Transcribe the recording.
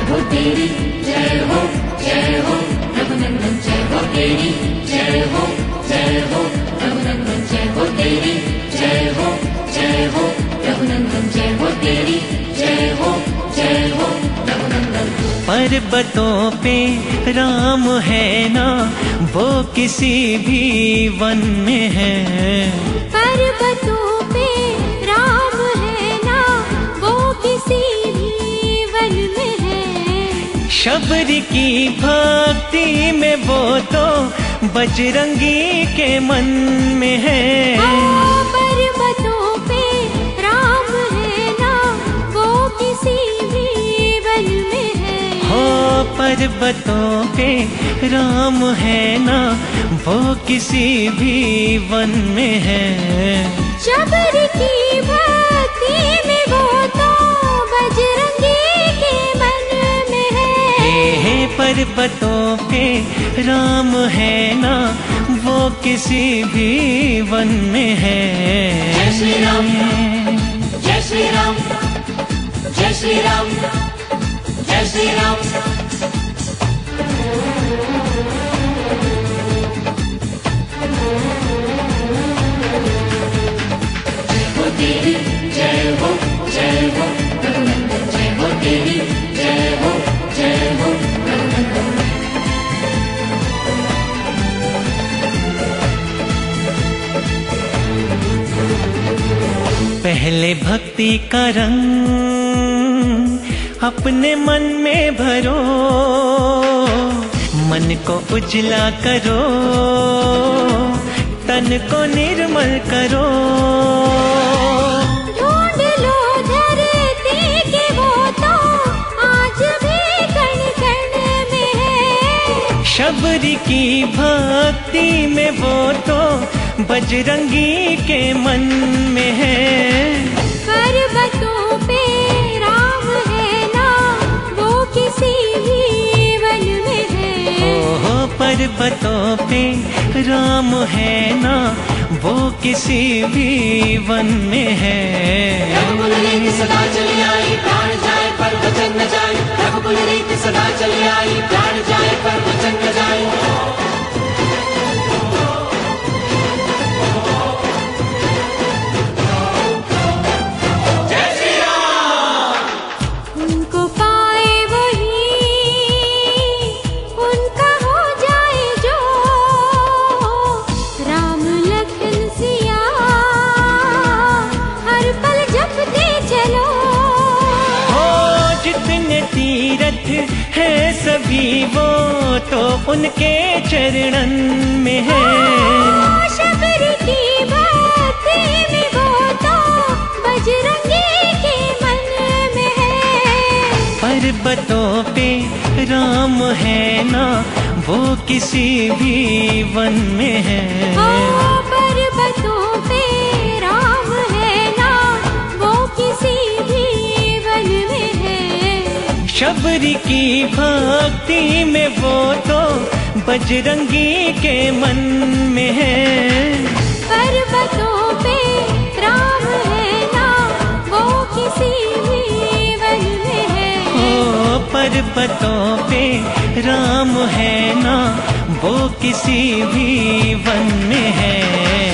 हो तेरी जय हो रघुनंदन जय हो तेरी जय हो रघुनंदन जय हो तेरी जय हो रघुनंदन जय हो तेरी जय हो रघुनंदन। पर्वतों पे राम है ना वो किसी भी वन में है। पर्वतों पे राम है ना वो किसी भी वन में है। शबरी की भक्ति में वो तो बजरंगी के मन में है। पर्वतों पे राम है ना वो किसी भी वन में है। हो पर्वतों पे राम है ना वो किसी भी वन में है। शबरी की भक्ति में वो तो बजरंगी के मन में है। हे पर्वतों पे राम है ना वो किसी भी वन में है। जय श्री राम जय श्री राम जय श्री राम जय श्री राम। तेरी जय हो रघुनंदन जय हो तेरी जय हो रघुनंदन। पहले भक्ति का रंग अपने मन में भरो, मन को उजला करो, तन को निर्मल करो। ढूंढ लो धरती के वो तो आज भी कण कण में है। शबरी की भक्ति में वो तो बजरंगी के मन में है। पर्वतों पे राम है ना वो किसी भी वन में है। ओहो पर्वतों पे राम है ना वो किसी भी वन में है। रघुकुल रीति सदा चली आई प्राण जाए पर वचन न जाए। रघुकुल रीति सदा चली आई प्राण जाए पर वचन न जाए। उनको पाए वही उनका हो जाए जो, राम लखन सिया हर पल जपते चलो। हो जितने तीरथ है सभी वो तो उनके चरणन में है। शबरी की भक्ति में वो तो बजरंगी के मन में है। पर्वतों पे राम है ना वो किसी भी वन में है। पर्वतों पे राम है ना वो किसी भी वन में है। शबरी की भक्ति में वो तो बजरंगी के मन में है। पर्वतों पे राम है ना वो किसी भी वन में है। ओ पर्वतों पे राम है ना वो किसी भी वन में है।